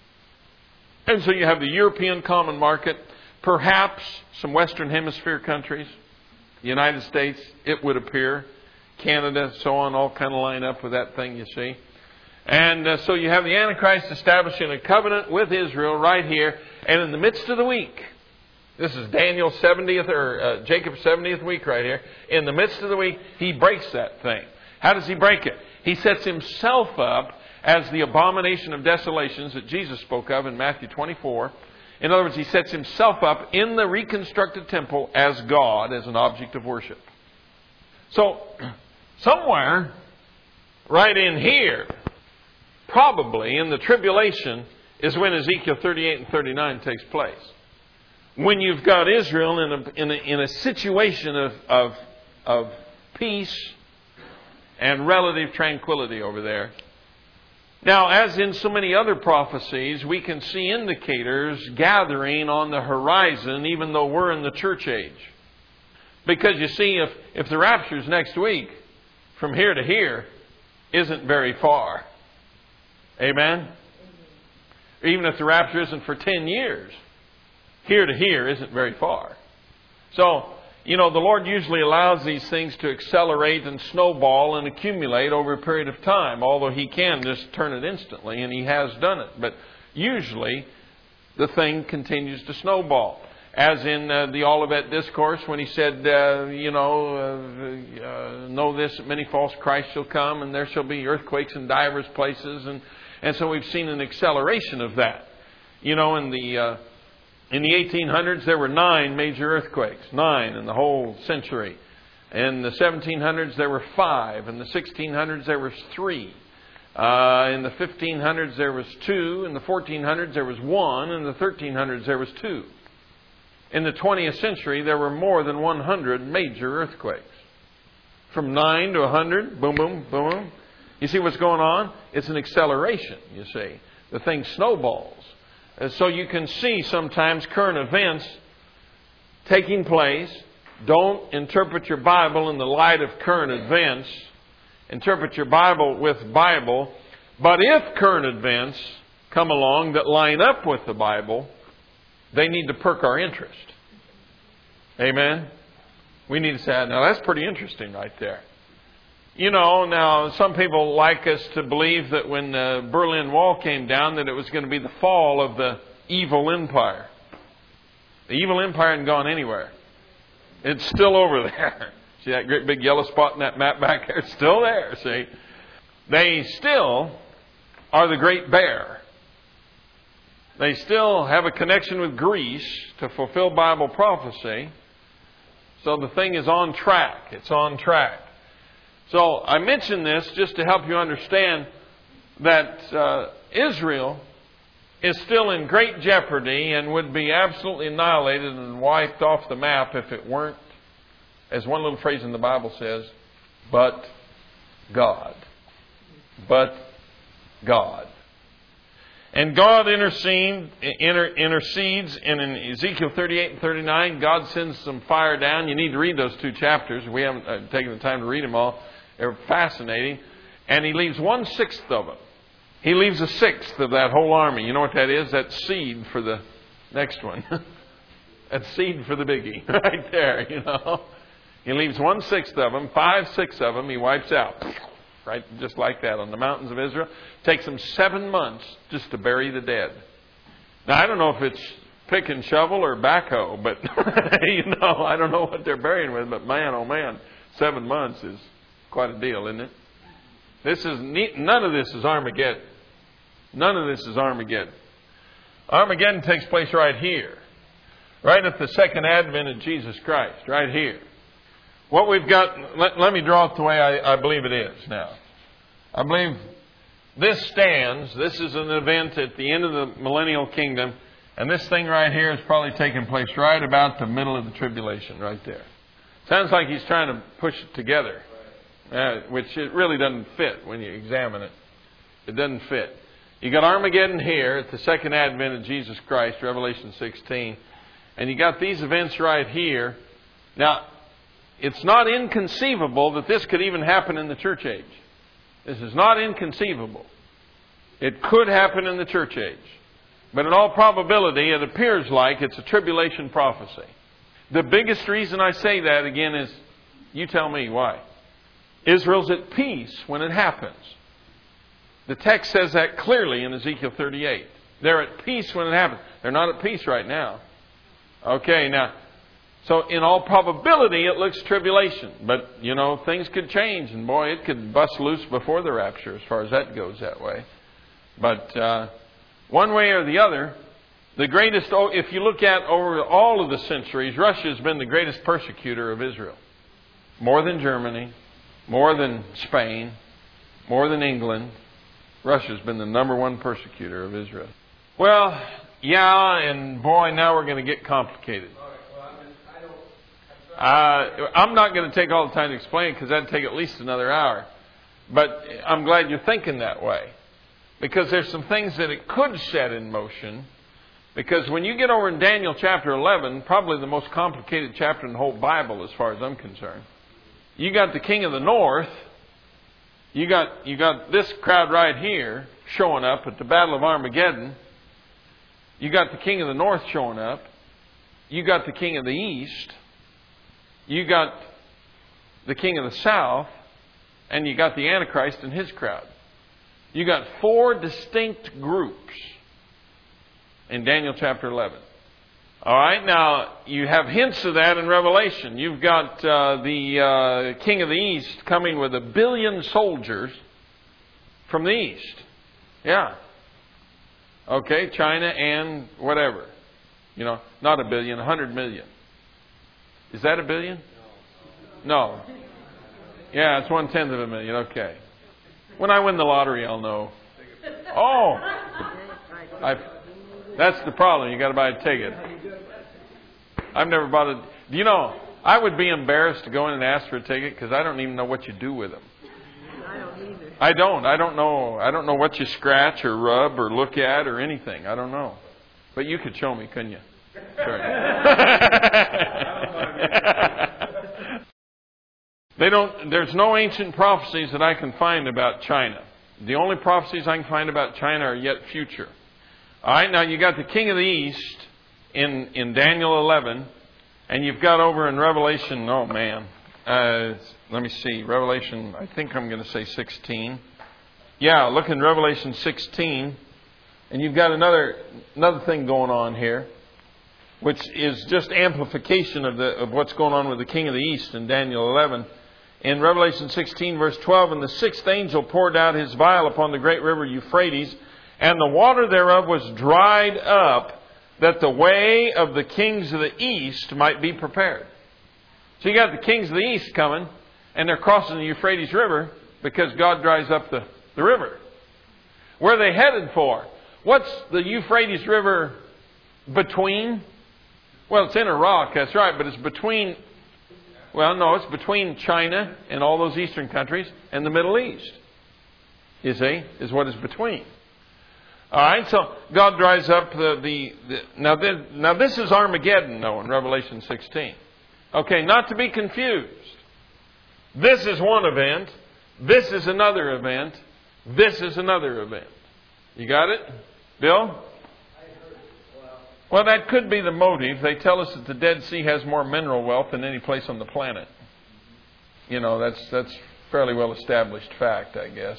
And so you have the European common market, perhaps some Western Hemisphere countries, the United States, it would appear, Canada, so on, all kind of line up with that thing, you see. And uh, so you have the Antichrist establishing a covenant with Israel right here. And in the midst of the week, this is Daniel's seventieth or uh, Jacob's seventieth week right here. In the midst of the week, he breaks that thing. How does he break it? He sets himself up as the abomination of desolations that Jesus spoke of in Matthew twenty-four. In other words, he sets himself up in the reconstructed temple as God, as an object of worship. So, somewhere right in here, probably in the tribulation, is when Ezekiel thirty-eight and thirty-nine takes place. When you've got Israel in a, in a, in a situation of, of, of peace and relative tranquility over there. Now, as in so many other prophecies, we can see indicators gathering on the horizon, even though we're in the church age. Because you see, if, if the rapture's next week, from here to here isn't very far. Amen? Even if the rapture isn't for ten years, here to here isn't very far. So, you know, the Lord usually allows these things to accelerate and snowball and accumulate over a period of time, although He can just turn it instantly, and He has done it. But usually, the thing continues to snowball. As in uh, the Olivet Discourse, when He said, uh, you know, uh, uh, know this, that many false Christs shall come, and there shall be earthquakes in divers places. And, and so we've seen an acceleration of that. You know, in the... Uh, In the eighteen hundreds, there were nine major earthquakes. Nine in the whole century. In the seventeen hundreds, there were five. In the sixteen hundreds, there was three. Uh, in the fifteen hundreds, there was two. In the fourteen hundreds, there was one. In the thirteen hundreds, there was two. In the twentieth century, there were more than one hundred major earthquakes. From nine to one hundred, boom, boom, boom. You see what's going on? It's an acceleration, you see. The thing snowballs. So you can see sometimes current events taking place. Don't interpret your Bible in the light of current events. Interpret your Bible with Bible. But if current events come along that line up with the Bible, they need to perk our interest. Amen? We need to say, now that's pretty interesting right there. You know, now some people like us to believe that when the Berlin Wall came down that it was going to be the fall of the evil empire. The evil empire hadn't gone anywhere. It's still over there. See that great big yellow spot in that map back there? It's still there, see. They still are the great bear. They still have a connection with Greece to fulfill Bible prophecy. So the thing is on track. It's on track. So I mention this just to help you understand that uh, Israel is still in great jeopardy and would be absolutely annihilated and wiped off the map if it weren't, as one little phrase in the Bible says, but God. But God. And God intercede, inter, intercedes, and in Ezekiel thirty-eight and thirty-nine, God sends some fire down. You need to read those two chapters. We haven't uh, taken the time to read them all. They're fascinating. And He leaves one-sixth of them. He leaves a sixth of that whole army. You know what that is? That's seed for the next one. That's seed for the biggie. Right there, you know. He leaves one-sixth of them. Five, six of them He wipes out. Right, just like that on the mountains of Israel. Takes them seven months just to bury the dead. Now, I don't know if it's pick and shovel or backhoe, but, you know, I don't know what they're burying with, but man, oh man, seven months is quite a deal, isn't it? This is neat. None of this is Armageddon. None of this is Armageddon. Armageddon takes place right here. Right at the second advent of Jesus Christ. Right here. What we've got, let, let me draw it the way I, I believe it is now. I believe this stands, this is an event at the end of the millennial kingdom, and this thing right here is probably taking place right about the middle of the tribulation, right there. Sounds like He's trying to push it together, uh, which it really doesn't fit when you examine it. It doesn't fit. You got Armageddon here at the second advent of Jesus Christ, Revelation sixteen, and you got these events right here. Now, it's not inconceivable that this could even happen in the church age. This is not inconceivable. It could happen in the church age. But in all probability, it appears like it's a tribulation prophecy. The biggest reason I say that, again, is, you tell me why. Israel's at peace when it happens. The text says that clearly in Ezekiel thirty-eight. They're at peace when it happens. They're not at peace right now. Okay, now, so in all probability, it looks tribulation. But, you know, things could change. And boy, it could bust loose before the rapture as far as that goes that way. But uh, one way or the other, the greatest, if you look at over all of the centuries, Russia has been the greatest persecutor of Israel. More than Germany, more than Spain, more than England. Russia's been the number one persecutor of Israel. Well, yeah, and boy, now we're going to get complicated. Uh, I'm not going to take all the time to explain it because that'd take at least another hour. But I'm glad you're thinking that way. because there's some things that it could set in motion. Because when you get over in Daniel chapter eleven, probably the most complicated chapter in the whole Bible as far as I'm concerned, you got the king of the north, you got, you got this crowd right here showing up at the Battle of Armageddon, you got the king of the north showing up, you got the king of the east, you got the king of the south, and you got the Antichrist and his crowd. You got four distinct groups in Daniel chapter eleven. All right, now you have hints of that in Revelation. You've got uh, the uh, king of the east coming with a billion soldiers from the east. Yeah. Okay, China and whatever. You know, not a billion, a hundred million. Is that a billion? No. Yeah, it's one tenth of a million. Okay. When I win the lottery, I'll know. Oh, I. That's the problem. You got to buy a ticket. I've never bought a. Do you know? I would be embarrassed to go in and ask for a ticket because I don't even know what you do with them. I don't either. I don't. I don't know. I don't know what you scratch or rub or look at or anything. I don't know. But you could show me, couldn't you? Sure. They don't. There's no ancient prophecies that I can find about China. The only prophecies I can find about China are yet future. All right. Now you got the king of the east in in Daniel eleven, and you've got over in Revelation. Oh man. Uh, let me see. Revelation. I think I'm going to say sixteen. Yeah. Look in Revelation sixteen, and you've got another another thing going on here, which is just amplification of the of what's going on with the king of the east in Daniel eleven. In Revelation sixteen, verse twelve, and the sixth angel poured out his vial upon the great river Euphrates, and the water thereof was dried up, that the way of the kings of the east might be prepared. So you got the kings of the east coming, and they're crossing the Euphrates River because God dries up the, the river. Where are they headed for? What's the Euphrates River between? Well, it's in Iraq, that's right, but it's between... Well, no, it's between China and all those eastern countries and the Middle East. You see, is what is between. All right, so God dries up the... the, the now, this, now, this is Armageddon, though, in Revelation sixteen. Okay, not to be confused. This is one event. This is another event. This is another event. You got it? Bill? Well, that could be the motive. They tell us that the Dead Sea has more mineral wealth than any place on the planet. You know, that's that's fairly well established fact, I guess.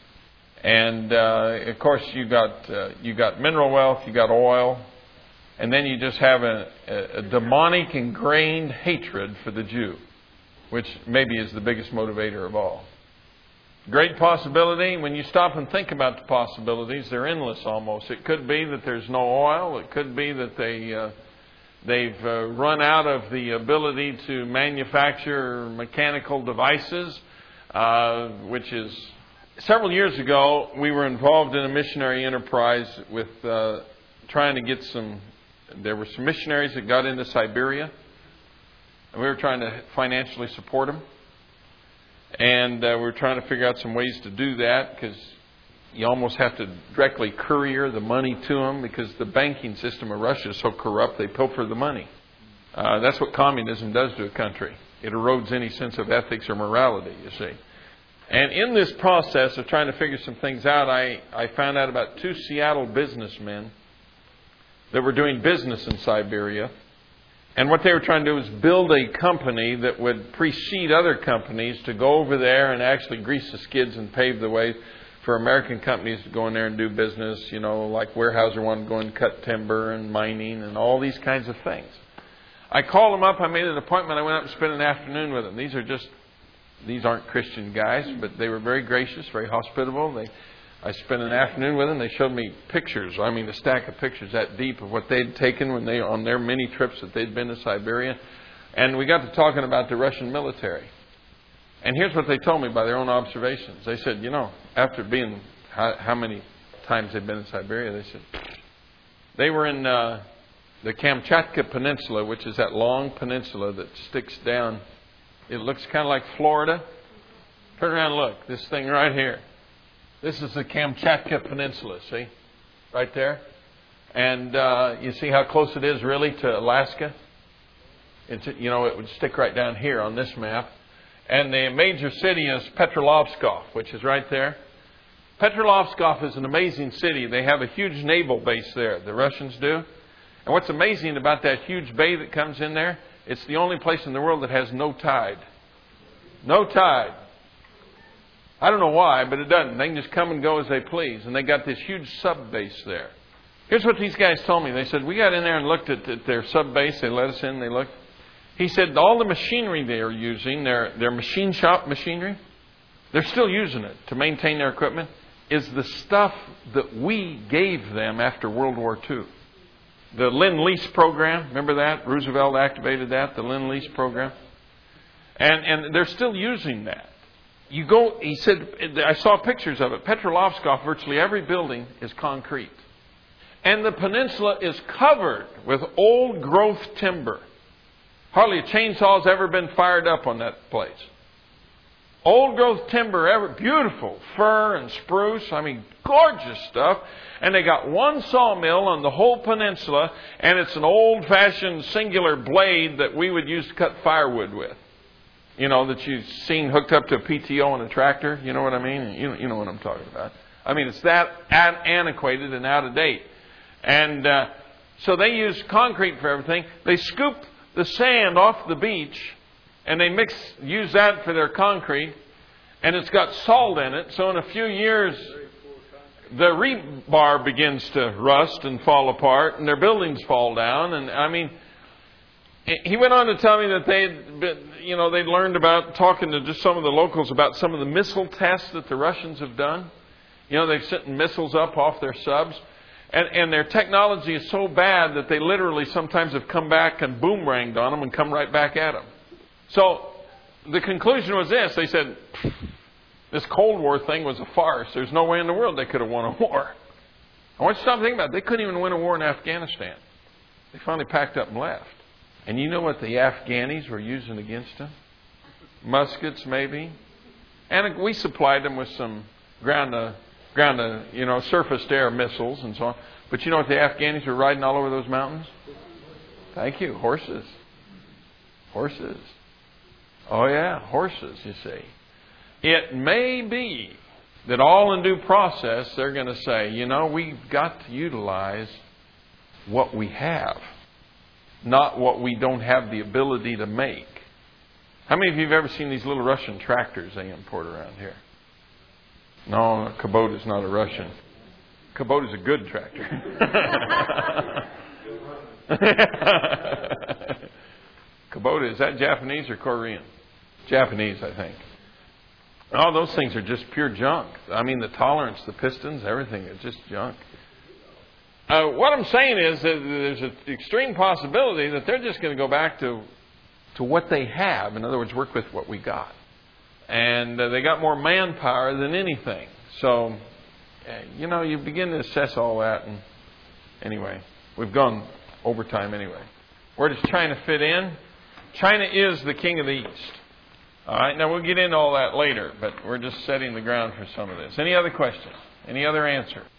And uh, of course, you got uh, you got mineral wealth, you got oil, and then you just have a, a, a demonic ingrained hatred for the Jew, which maybe is the biggest motivator of all. Great possibility. When you stop and think about the possibilities, they're endless almost. It could be that there's no oil. It could be that they, uh, they've uh, run out of the ability to manufacture mechanical devices, uh, which is... Several years ago, we were involved in a missionary enterprise with uh, trying to get some... There were some missionaries that got into Siberia, and we were trying to financially support them. And uh, we were trying to figure out some ways to do that because you almost have to directly courier the money to them because the banking system of Russia is so corrupt, they pilfer the money. Uh, that's what communism does to a country. It erodes any sense of ethics or morality, you see. And in this process of trying to figure some things out, I, I found out about two Seattle businessmen that were doing business in Siberia. And what they were trying to do was build a company that would precede other companies to go over there and actually grease the skids and pave the way for American companies to go in there and do business, you know, like Weyerhaeuser wanted to go and cut timber and mining and all these kinds of things. I called them up. I made an appointment. I went up and spent an afternoon with them. These are just, these aren't Christian guys, but they were very gracious, very hospitable. They I spent an afternoon with them. They showed me pictures. I mean, a stack of pictures that deep of what they'd taken when they on their many trips that they'd been to Siberia. And we got to talking about the Russian military. And here's what they told me by their own observations. They said, you know, after being how, how many times they'd been in Siberia, they said they were in uh, the Kamchatka Peninsula, which is that long peninsula that sticks down. It looks kind of like Florida. Turn around and look. This thing right here. This is the Kamchatka Peninsula, see? Right there. And uh, you see how close it is really to Alaska? It's, you know, it would stick right down here on this map. And the major city is Petrolovskov, which is right there. Petrolovskov is an amazing city. They have a huge naval base there, the Russians do. And what's amazing about that huge bay that comes in there, it's the only place in the world that has no tide. No tide. I don't know why, but it doesn't. They can just come and go as they please. And they got this huge sub base there. Here's what these guys told me. They said, we got in there and looked at, at their sub base. They let us in. They looked. He said, all the machinery they are using, their, their machine shop machinery, they're still using it to maintain their equipment, is the stuff that we gave them after World War Two. The Lend-Lease program, remember that? Roosevelt activated that, the Lend-Lease program. And, and they're still using that. You go, he said, I saw pictures of it. Petrolovskov, virtually every building is concrete. And the peninsula is covered with old growth timber. Hardly a chainsaw's ever been fired up on that place. Old growth timber, ever beautiful, fir and spruce. I mean, gorgeous stuff. And they got one sawmill on the whole peninsula, and it's an old-fashioned singular blade that we would use to cut firewood with. You know, that you've seen hooked up to a P T O on a tractor. You know what I mean? You, you know what I'm talking about. I mean, it's that antiquated and out of date. And uh, so they use concrete for everything. They scoop the sand off the beach, and they mix, use that for their concrete, and it's got salt in it. So in a few years, the rebar begins to rust and fall apart, and their buildings fall down. And I mean, he went on to tell me that they'd, been, you know, they'd learned about talking to just some of the locals about some of the missile tests that the Russians have done. You know, they've sent missiles up off their subs. And, and their technology is so bad that they literally sometimes have come back and boomeranged on them and come right back at them. So the conclusion was this. They said, this Cold War thing was a farce. There's no way in the world they could have won a war. I want you to stop thinking about it. They couldn't even win a war in Afghanistan. They finally packed up and left. And you know what the Afghanis were using against them? Muskets, maybe. And we supplied them with some ground to ground to, you know, surface-to-air missiles and so on. But you know what the Afghanis were riding all over those mountains? Thank you. Horses. Horses. Oh, yeah. Horses, you see. It may be that all in due process, they're going to say, you know, we've got to utilize what we have, not what we don't have the ability to make. How many of you have ever seen these little Russian tractors they import around here? No, Kubota is not a Russian. Kubota is a good tractor. Kubota, is that Japanese or Korean? Japanese, I think. All those things are just pure junk. I mean, the tolerance, the pistons, everything is just junk. Uh, what I'm saying is that there's an extreme possibility that they're just going to go back to to what they have. In other words, work with what we got. And uh, they got more manpower than anything. So, uh, you know, you begin to assess all that. And anyway, we've gone over time anyway. Where does China fit in? China is the king of the East. All right, now we'll get into all that later, but we're just setting the ground for some of this. Any other questions? Any other answer?